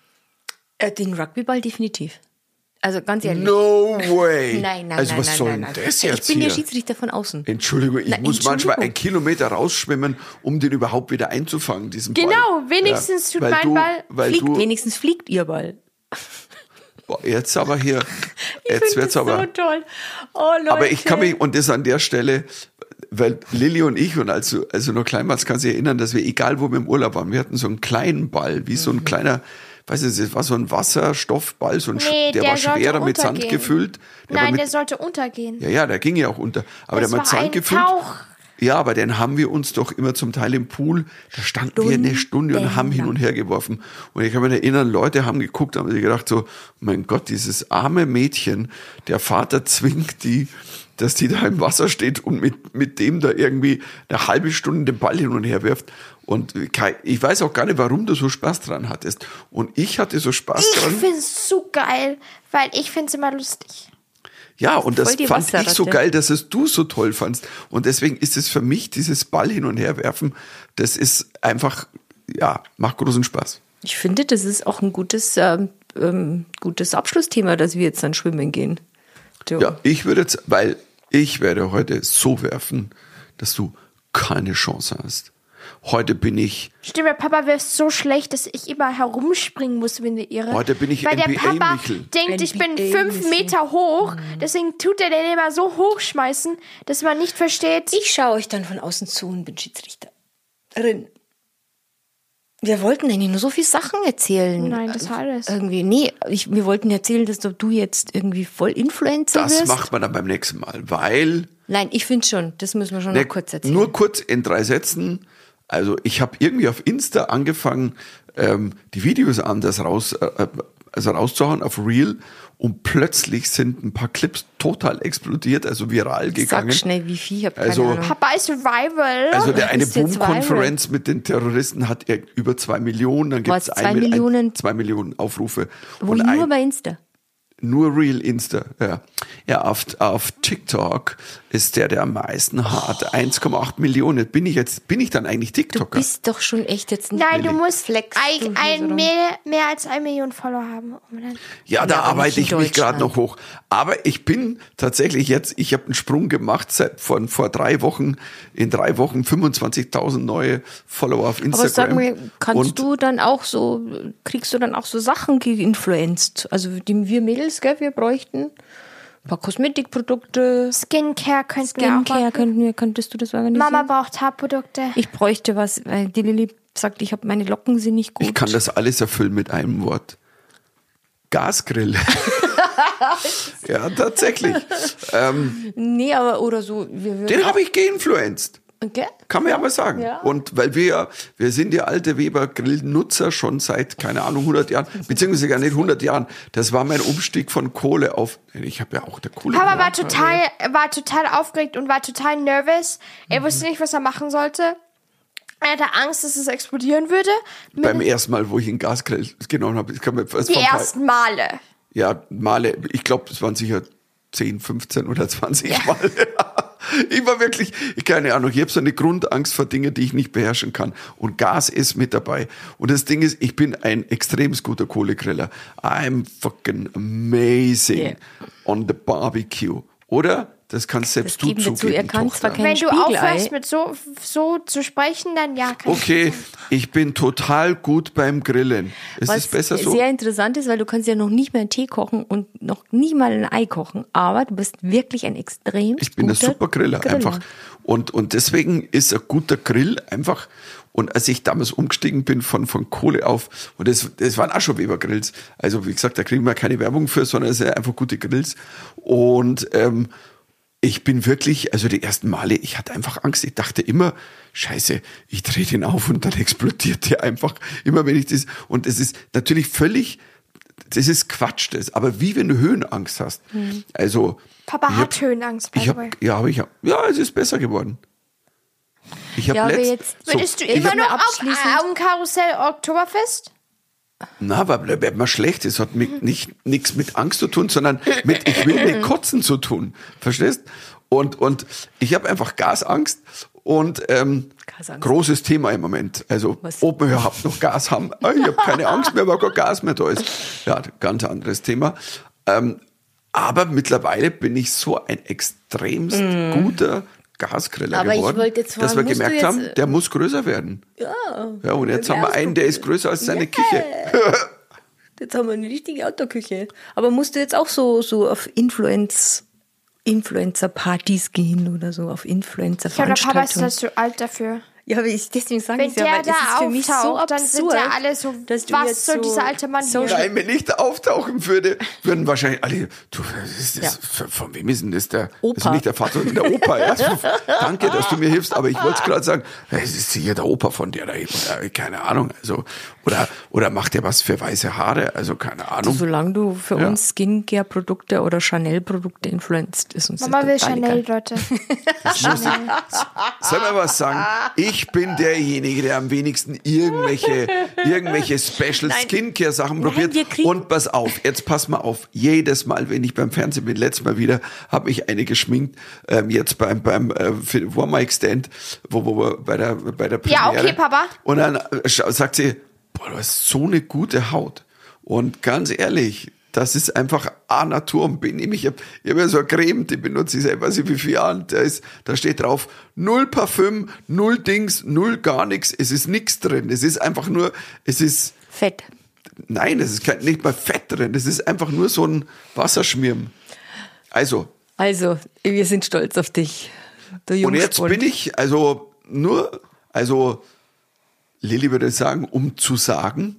Den Rugbyball definitiv. Also ganz ehrlich. No way. Nein. Also was soll denn das jetzt Ich bin der Schiedsrichter von außen. Entschuldigung, ich muss manchmal 1 Kilometer rausschwimmen, um den überhaupt wieder einzufangen, diesen Ball. Genau, wenigstens tut mein Ball. Wenigstens fliegt ihr Ball. Boah, jetzt aber hier. Jetzt wird's aber. So toll. Oh, Leute. Aber ich kann mich, und das an der Stelle, weil Lilly und ich, und als du noch klein warst, kannst du dich erinnern, dass wir, egal wo wir im Urlaub waren, wir hatten so einen kleinen Ball, wie so ein kleiner, weiß ich, das war so ein Wasserstoffball, der war schwerer mit Sand gefüllt. Der sollte untergehen. Ja, der ging ja auch unter. Aber der war mit Sand gefüllt. Tauch. Ja, aber den haben wir uns doch immer zum Teil im Pool, da standen wir 1 Stunde und haben hin und her geworfen. Und ich kann mich erinnern, Leute haben geguckt, haben sich gedacht so, mein Gott, dieses arme Mädchen, der Vater zwingt die, dass die da im Wasser steht und mit dem da irgendwie 1/2 Stunde den Ball hin und her wirft. Und ich weiß auch gar nicht, warum du so Spaß dran hattest. Und ich hatte so Spaß dran. Ich find's so geil, weil ich find's immer lustig. Ja, und das fand ich so geil, dass es du so toll fandst. Und deswegen ist es für mich, dieses Ball hin und her werfen, das ist einfach, macht großen Spaß. Ich finde, das ist auch ein gutes Abschlussthema, dass wir jetzt dann schwimmen gehen. So. Ja, weil ich werde heute so werfen, dass du keine Chance hast. Heute bin ich... Stimmt, der Papa wäre so schlecht, dass ich immer herumspringen muss, wenn wir irre. Heute bin ich weil NBA-Michel. Der Papa denkt, ich bin 5 Meter hoch, deswegen tut er den immer so hochschmeißen, dass man nicht versteht... Ich schaue euch dann von außen zu und bin Schiedsrichterin. Wir wollten eigentlich nur so viele Sachen erzählen. Nein, das war alles. Irgendwie, wir wollten erzählen, dass du jetzt irgendwie voll Influencer wirst. Das macht man dann beim nächsten Mal, weil... Nein, ich finde schon, das müssen wir schon noch kurz erzählen. Nur kurz in 3 Sätzen. Also ich habe irgendwie auf Insta angefangen, die Videos anders rauszuhauen auf Reel und plötzlich sind ein paar Clips total explodiert, also viral gegangen. Sag schnell, wie viel, ich habe keine Ahnung. Papa ist Survival. Also der eine Boom-Konferenz mit den Terroristen hat über 2 Millionen, dann gibt es 2 Millionen Aufrufe. Wo nur bei Insta? Nur Real Insta, ja. Ja, auf TikTok ist der am meisten hat. 1,8 Millionen. Bin ich dann eigentlich TikToker? Du bist doch schon echt jetzt ein Nein, du musst mehr als 1 Million Follower haben. Ja, da arbeite ich mich gerade noch hoch. Aber ich bin tatsächlich ich habe einen Sprung gemacht vor 3 Wochen. In 3 Wochen 25.000 neue Follower auf Instagram. Aber sag mir, kriegst du dann auch so Sachen geinfluenced? Also wir Mädels, gell, wir bräuchten ein paar Kosmetikprodukte. Skincare könntest du das organisieren? Mama braucht Haarprodukte. Ich bräuchte was, weil die Lilly sagt, meine Locken sind nicht gut. Ich kann das alles erfüllen mit einem Wort. Gasgrill. Ja, tatsächlich. Nee, aber oder so. Den habe ich geinfluenced. Okay. Kann man ja mal sagen. Ja. Und weil wir sind ja alte Weber-Grill-Nutzer schon seit, keine Ahnung, 100 Jahren, beziehungsweise gar nicht 100 Jahren. Das war mein Umstieg von Kohle auf, ich habe ja auch der Kohle. Papa war total aufgeregt und war total nervös. Er wusste nicht, was er machen sollte. Er hatte Angst, dass es explodieren würde. Beim ersten Mal, wo ich einen Gasgrill genommen habe. Die ersten Male. Ja, Male. Ich glaube, das waren sicher 10, 15 oder 20 Male. Ich war wirklich, keine Ahnung, ich habe so eine Grundangst vor Dingen, die ich nicht beherrschen kann. Und Gas ist mit dabei. Und das Ding ist, ich bin ein extrem guter Kohlegriller. I'm fucking amazing on the barbecue. Oder? Das kannst selbst du zugeben, Tochter. Wenn du aufhörst mit so zu sprechen, dann ja. Okay, ich bin total gut beim Grillen. Ist es besser so? Was sehr interessant ist, weil du kannst ja noch nicht mehr einen Tee kochen und noch nie mal ein Ei kochen, aber du bist wirklich ein extrem Ich bin ein super Griller einfach. Und deswegen ist ein guter Grill einfach. Und als ich damals umgestiegen bin von Kohle auf, und das waren auch schon Weber-Grills. Also wie gesagt, da kriegen wir keine Werbung für, sondern es sind einfach gute Grills. Und ich bin wirklich, also die ersten Male, ich hatte einfach Angst. Ich dachte immer, scheiße, ich drehe den auf und dann explodiert der einfach. Immer wenn ich das, und das ist natürlich das ist Quatsch, das. Aber wie wenn du Höhenangst hast. Also. Papa hat Höhenangst, by the way. Ja, es ist besser geworden. Ich habe Würdest du immer noch auf Augenkarussell Oktoberfest? Na, aber da wird man schlecht. Es hat nichts mit Angst zu tun, sondern mit ich will nicht kotzen zu tun. Verstehst? Und ich habe einfach Gasangst und großes Thema im Moment. Also ob wir überhaupt noch Gas haben. Ich habe keine Angst mehr, weil kein Gas mehr da ist. Ja, ganz anderes Thema. Aber mittlerweile bin ich so ein extremst guter Gasgriller geworden, dass wir gemerkt haben, der muss größer werden. Ja, und jetzt haben wir einen, der ist größer als seine Küche. Jetzt haben wir eine richtige Outdoor-Küche. Aber musst du jetzt auch so auf Influencer-Partys gehen oder so, auf Influencer-Veranstaltungen? Ich glaube, der Papa ist zu alt dafür. Ja, aber deswegen sage ich ja, weil das ist für mich so absurd, dann sind ja alle so, was soll dieser alte Mann hier? Nein, wenn ich da auftauchen würde, würden wahrscheinlich alle, von wem ist denn das der? Opa. Das ist nicht der Vater, sondern der Opa. Ja. Danke, dass du mir hilfst, aber ich wollte es gerade sagen, es ist hier der Opa von der da hinten, keine Ahnung, also, oder macht der was für weiße Haare, also keine Ahnung. Also, solange du für uns Skincare-Produkte oder Chanel-Produkte influenzt, ist uns Mama will Chanel, Leute. Soll man was sagen? Ich bin derjenige, der am wenigsten irgendwelche Special Skincare-Sachen probiert. Und pass auf, jetzt pass mal auf. Jedes Mal, wenn ich beim Fernsehen bin, letztes Mal wieder, habe ich eine geschminkt. Jetzt beim One Mic Stand, wo bei der Premiere. Ja, okay, Papa. Und dann sagt sie, boah, du hast so eine gute Haut. Und ganz ehrlich, das ist einfach Natur und bin ich habe ja so eine Creme, die benutze ich seit weiß ich wie vielen Jahren. Da steht drauf, 0 Parfüm, 0 Dings, 0 gar nichts. Es ist nichts drin. Es ist einfach nur, es ist Fett. Nein, es ist nicht mal Fett drin. Es ist einfach nur so ein Wasserschmirm. Also, wir sind stolz auf dich. Und jetzt bin ich Lilly würde sagen, um zu sagen.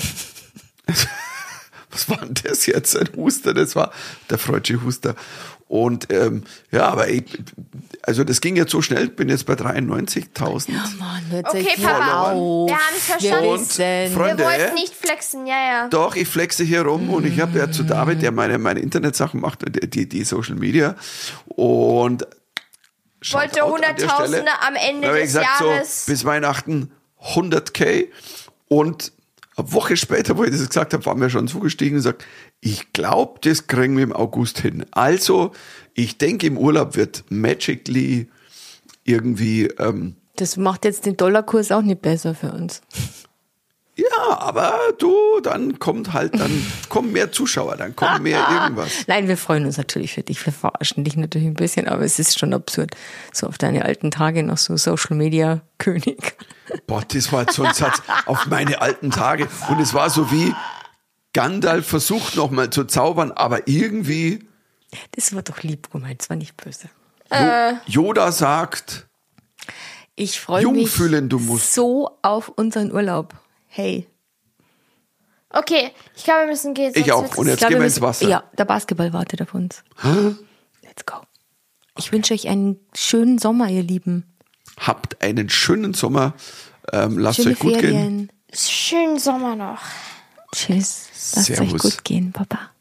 Was war denn das jetzt? Ein Huster, das war der freudsche Huster. Und aber also das ging jetzt so schnell, bin jetzt bei 93.000. Ja, Mann, okay, Papa, wir haben es verstanden. Und Freunde, wir wollten nicht flexen, ja. Doch, ich flexe hier rum und ich habe ja zu David, der meine Internetsachen macht, die Social Media und wollte Hunderttausende am Ende des Jahres. So, bis Weihnachten 100.000 und eine Woche später, wo ich das gesagt habe, waren wir schon zugestiegen und gesagt, ich glaube, das kriegen wir im August hin. Also, ich denke, im Urlaub wird Magically irgendwie... das macht jetzt den Dollarkurs auch nicht besser für uns. Ja, aber dann kommen mehr Zuschauer, dann kommt mehr irgendwas. Nein, wir freuen uns natürlich für dich, wir verarschen dich natürlich ein bisschen, aber es ist schon absurd. So auf deine alten Tage noch so Social Media König. Boah, das war jetzt so ein Satz, auf meine alten Tage. Und es war so wie Gandalf versucht nochmal zu zaubern, aber irgendwie... Das war doch lieb gemeint, das war nicht böse. Yoda sagt, ich freue mich so auf unslen Urlaub. Hey. Okay, ich glaube, wir müssen gehen. Ich auch. Und jetzt gehen wir ins Wasser. Ja, der Basketball wartet auf uns. Let's go. Ich wünsche euch einen schönen Sommer, ihr Lieben. Habt einen schönen Sommer. Lasst euch gut gehen. Schönen Sommer noch. Tschüss. Lasst euch gut gehen, Papa.